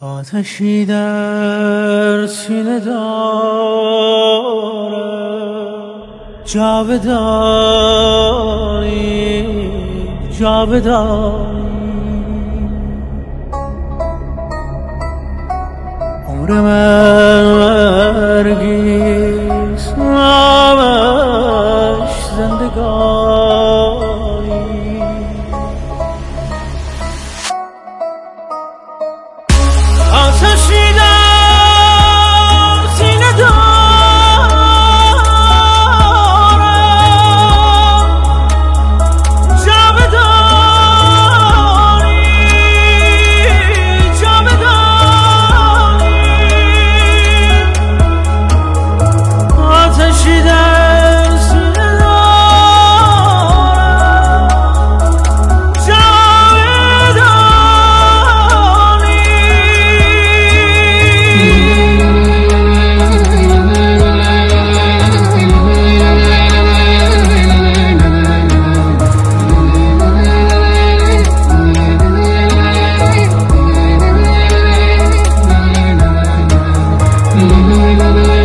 آتشی در سینه دارم، جاودانی جاودانی. عمر مرگیست، نامش زندگانی. آتشی در سینه دارم، جاودانی جاودانی. آتشی در سینه دارم، جاودانی. La la la la